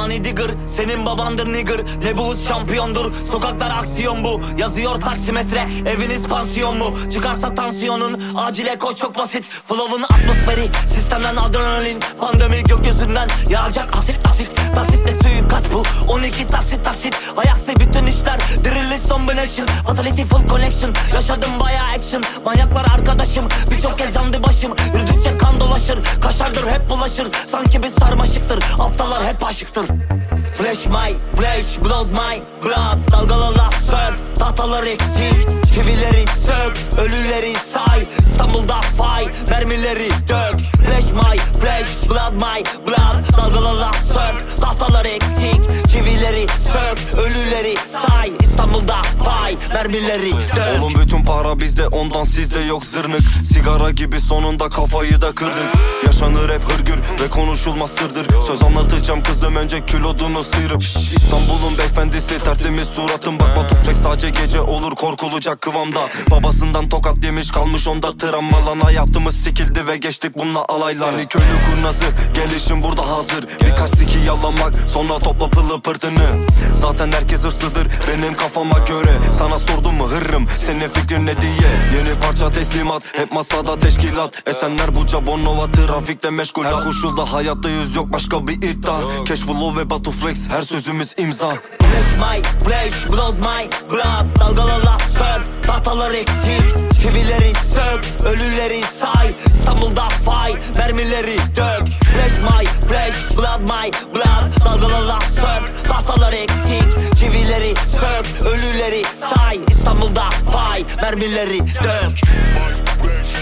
Money digger, senin babandır nigger. Ne bu hız şampiyondur, sokaklar aksiyon bu. Yazıyor taksimetre, eviniz pansiyon mu? Çıkarsa tansiyonun, acile koş çok basit. Flow'un atmosferi, sistemden adrenalin. Pandemi gökyüzünden yağacak asit asit. Taksitle suikast bu, 12 taksit taksit. Ayaksı bütün işler, drill combination. Fatality full connection, yaşadım bayağı action. Manyaklar arkadaşım, birçok kez yandı başım. Yürüdükçe kan dolaşır, kaşardır hep bulaşır. Sanki bir sarmaşıktır, aptallar hep aşıktır. Flash my flash, blood my blood. Dalgalarla surf, tahtalar eksik. Çivileri sök, ölüleri say. İstanbul'da fay, mermileri dök. Flash my flash, blood my blood. Dalgalarla surf, tahtalar eksik. Çivileri sök, ölüleri say. İstanbul'da fay, mermileri dök. Oğlum bütün para bizde, ondan sizde yok zırnık. Sigara gibi sonunda kafayı da kırdık. Yaşanır hep hırgür ve konuşulmaz sırdır. Söz anlatacağım kızım, önce külodunu sıyırıp. İstanbul'un beyefendisi, tertemiz suratım. Bak Batuflex sadece gece olur, korkulacak kıvamda. Babasından tokat yemiş, kalmış onda travma. Lan hayatımız sikildi ve geçtik bununla alaylar. Seni köylü kurnazı, gelişim burada hazır. Birkaç siki yalamak, sonra topla pılı pırtını. Zaten herkes hırslıdır benim kafama göre. Sana sordum mu hırrım, senin fikrin ne diye. Yeni parça teslimat, hep masada teşkilat. Esenler Buca, Bornova trafikte meşgul. Her koşulda hayatta yüz yok, başka bir iddia. Keşfullah ve Batuflex, her sözümüz imza. Flash my flash, blood my blood. Dalgalarla surf, tahtalar eksik. Çivileri sök, ölüleri say. İstanbul'da fay, mermileri dök. Flash my flash, blood my blood. Dalgalarla surf, tahtalar eksik. Çivileri sök, ölüleri say. İstanbul'da fay, mermileri dök.